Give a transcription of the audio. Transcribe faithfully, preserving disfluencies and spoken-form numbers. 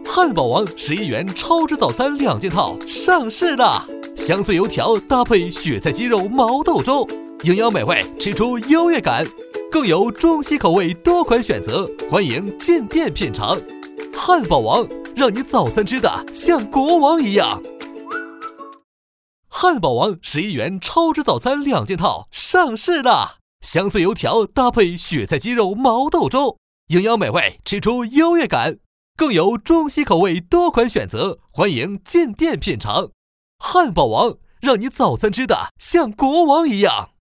汉堡王十一元超值早餐两件套上市了，香脆油条搭配雪菜鸡肉毛豆粥，营养美味，吃出优越感。更有中西口味多款选择，欢迎进店品尝。汉堡王让你早餐吃的像国王一样。汉堡王十一元超值早餐两件套上市了，香脆油条搭配雪菜鸡肉毛豆粥，营养美味，吃出优越感。更有中西口味多款选择，欢迎进店品尝。汉堡王让你早餐吃的像国王一样。